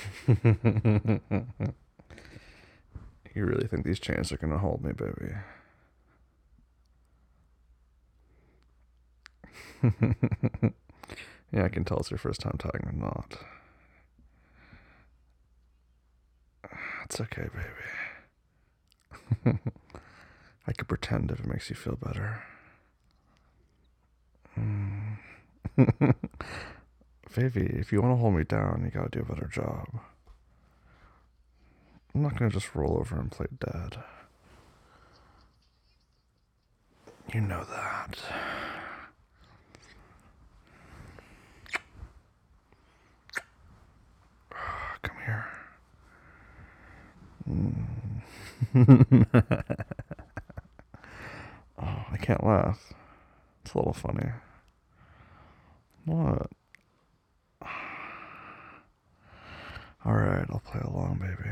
You really think these chains are gonna hold me, baby? Yeah, I can tell it's your first time tying a knot. It's okay, baby. I could pretend if it makes you feel better. Mm. Baby, if you want to hold me down, you gotta do a better job. I'm not gonna just roll over and play dead. You know that. Come here. Oh, I can't laugh. It's a little funny. What? Alright, I'll play along, baby.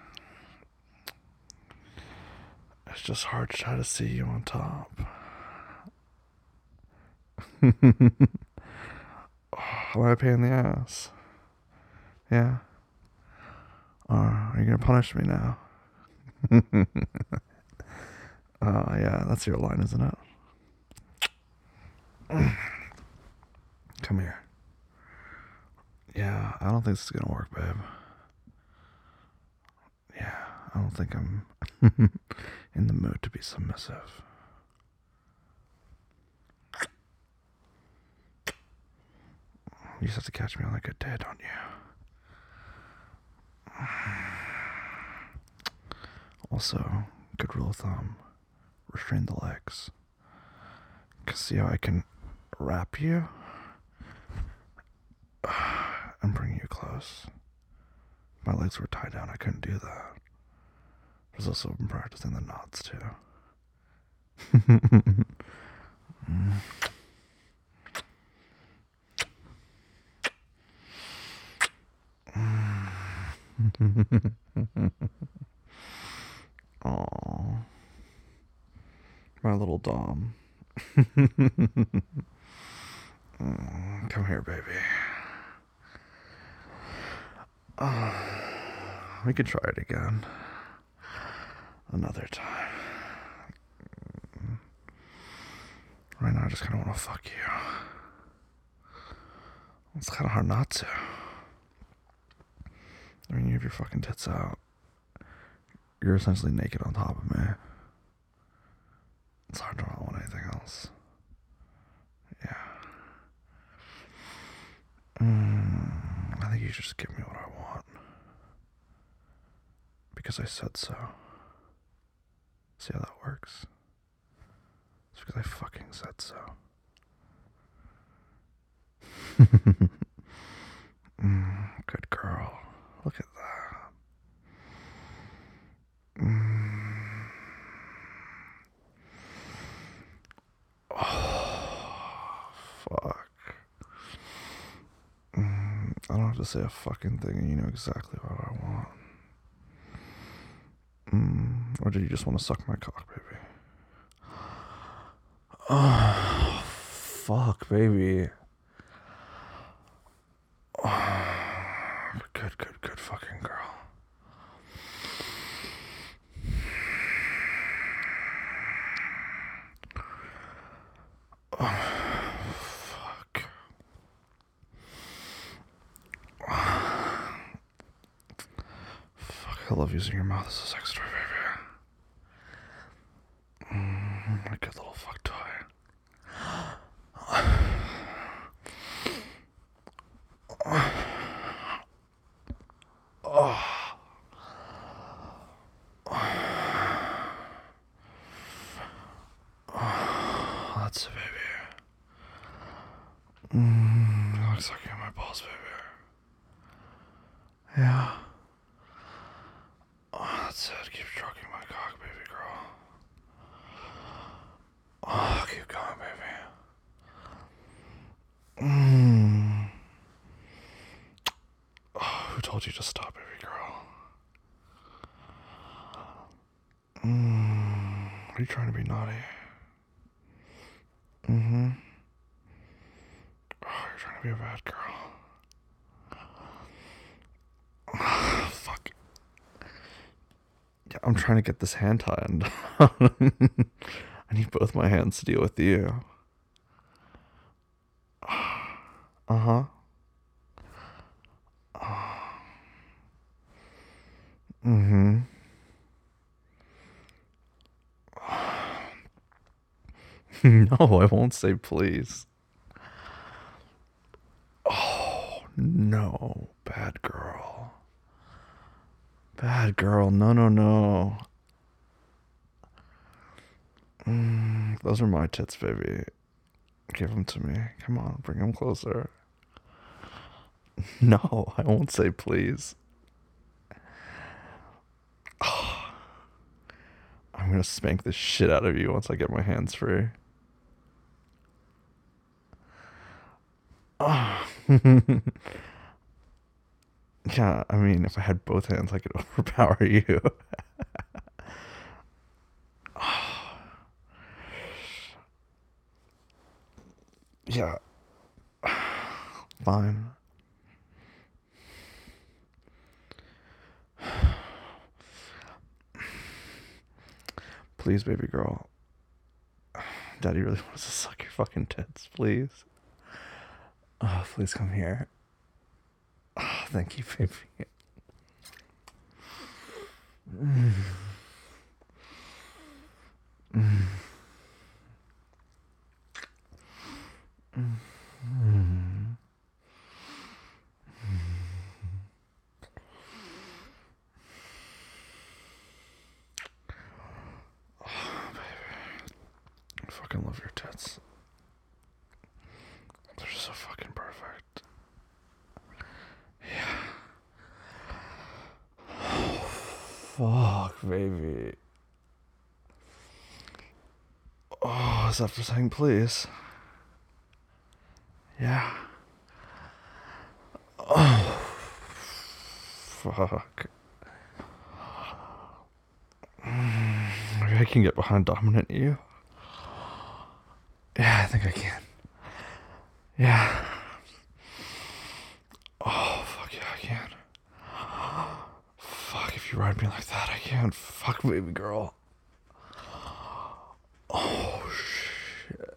It's just hard to try to see you on top. Am I a pain in the ass? Yeah? Are you gonna punish me now? Yeah, that's your line, isn't it? Come here. Yeah, I don't think this is gonna work, babe. Yeah, I don't think I'm in the mood to be submissive. You just have to catch me on a good day, don't you? Also, good rule of thumb, restrain the legs. Cause see how I can wrap you and bring you close. My legs were tied down, I couldn't do that. I was also been practicing the knots too. Aww. My little Dom. Come here, baby. We could try it again. Another time. Right now, I just kind of want to fuck you. It's kind of hard not to. I mean, you have your fucking tits out. You're essentially naked on top of me. It's hard to not want anything else. Yeah. I think you should just give me what I want. Because I said so. See how that works? It's because I fucking said so. Good girl. Look at that. Oh, fuck. I don't have to say a fucking thing and you know exactly what I want. Or did you just want to suck my cock, baby? Oh, fuck, baby. Oh, good fucking girl. Oh, fuck. Fuck, I love using your mouth as a sex toy, baby. My good little fuck toy. Oh, that's it, baby. Looks like you have my balls, baby. Yeah. Oh, that's it. Keep stroking my cock, baby girl. Oh, keep going, baby. Oh, who told you to stop, baby girl? Are you trying to be naughty? Oh, you're trying to be a bad girl. I'm trying to get this hand tied. I need both my hands to deal with you. Uh huh. Mm hmm. No, I won't say please. Oh, no. Bad girl. Bad girl. No, no, no. Those are my tits, baby. Give them to me. Come on, bring them closer. No, I won't say please. I'm gonna spank the shit out of you once I get my hands free. Oh. Yeah, I mean, if I had both hands, I could overpower you. Yeah, fine. Please, baby girl. Daddy really wants to suck your fucking tits, please. Oh, please come here. Oh, thank you, baby. I fucking love your tits. They're so fucking perfect. Yeah. Fuck, baby. Oh, is that for saying please? Yeah. Oh, fuck. Maybe I can get behind dominant you. Yeah, I think I can. Yeah. Oh, fuck yeah, I can. Fuck, if you ride me like that, I can. Fuck, baby girl. Oh, shit.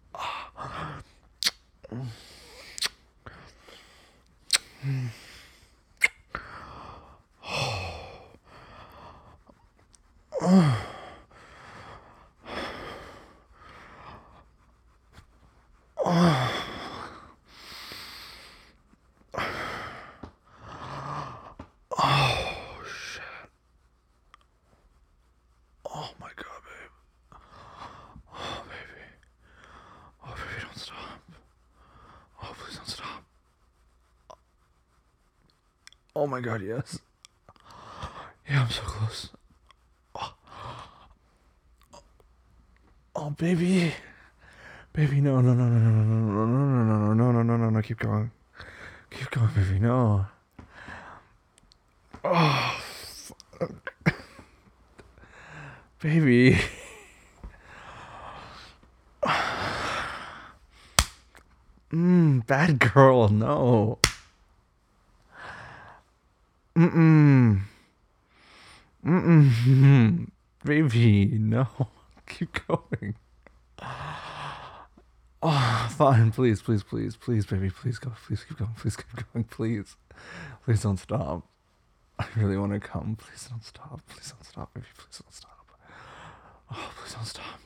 Oh, shit. Oh, my God, babe. Oh, baby. Oh, baby, don't stop. Oh, please don't stop. Oh, my God, yes. Yeah, I'm so close. Oh, baby. Baby, no, no, no, no, no, no, no, no, no, no, no, no, no, no, no, keep going. Keep going, baby, no. Oh, baby. Bad girl, no. Mm-mm. Mm-mm. Baby, no. Keep going. Oh, fine, please, please, please, please, baby, please go, please keep going, please keep going, please. Please don't stop. I really want to come. Please don't stop. Please don't stop, baby. Please don't stop. Oh, please don't stop.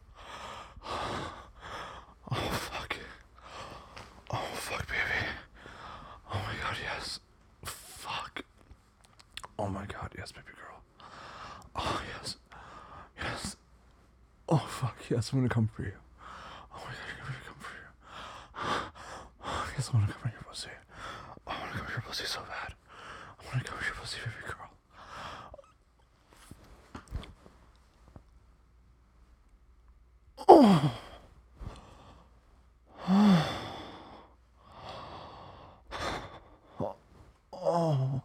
Oh, fuck. Oh, fuck, baby. Oh, my God, yes. Fuck. Oh, my God, yes, baby girl. Oh, yes. Yes. Oh, fuck, yes, I'm gonna come for you. Oh, my God, I'm gonna come for you. Oh, yes, I wanna come in your pussy. I wanna come in your pussy so bad. I wanna come in your pussy, baby girl. Oh. Oh.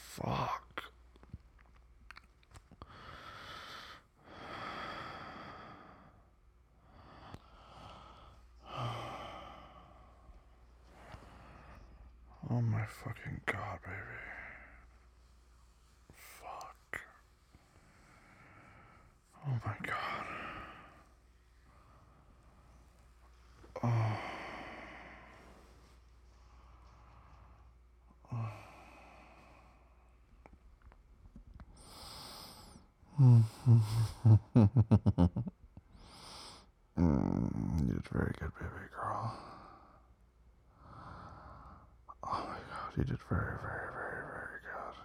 Fuck. my fucking god, baby. Fuck. Oh my god. Oh. You did very good, baby girl. Oh my god, you did very, very, very, very good.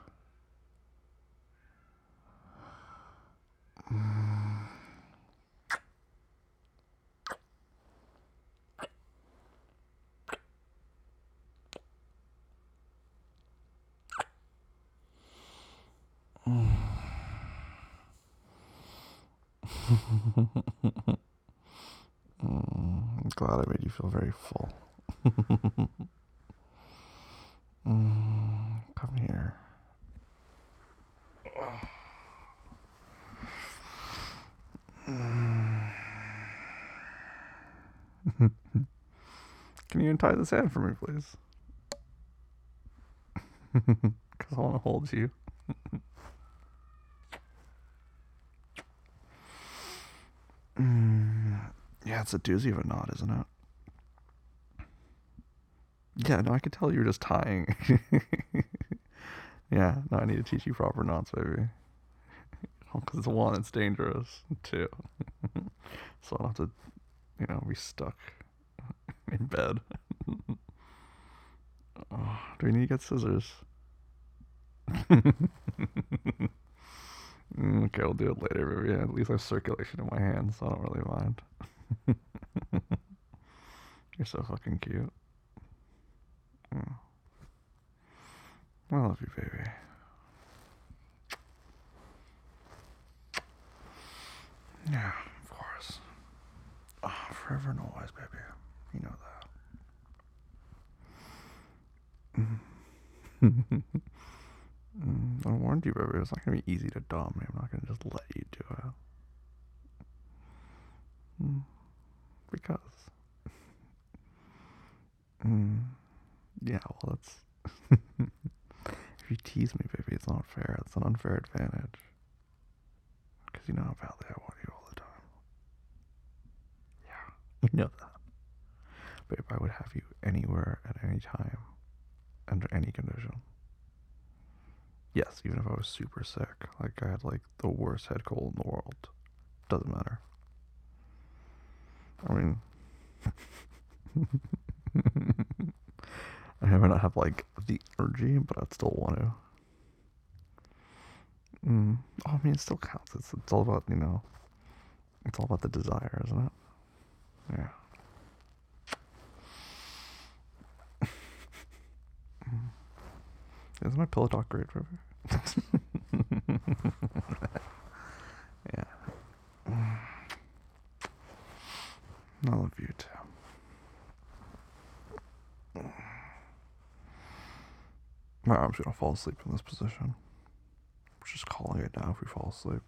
I'm glad I made you feel very full. Come here. Can you untie this hand for me, please? Because I want to hold you. Yeah, it's a doozy of a knot, isn't it? Yeah, no, I could tell you were just tying. Yeah, no, I need to teach you proper knots, baby. Because one, it's dangerous. Two, so I don't have to, be stuck in bed. Oh, do we need to get scissors? Okay, we'll do it later, baby. Yeah, at least I have circulation in my hands, so I don't really mind. You're so fucking cute. I love you, baby. Yeah, of course. Oh, forever and always, baby. You know that. I warned you, baby. It's not gonna be easy to dom me. I'm not gonna just let you do it. Because. Yeah, well, that's. If you tease me, baby, it's not fair. It's an unfair advantage. Because you know how badly I want you all the time. Yeah, you know that. Babe, I would have you anywhere at any time, under any condition. Yes, even if I was super sick, like I had like the worst head cold in the world, doesn't matter. I mean, I might not have like the energy, but I'd still want to. Oh, I mean, it still counts. It's all about it's all about the desire, isn't it? Yeah. Isn't my pillow talk great, River? Yeah. I love you too. My arm's gonna fall asleep in this position. We're just calling it now if we fall asleep.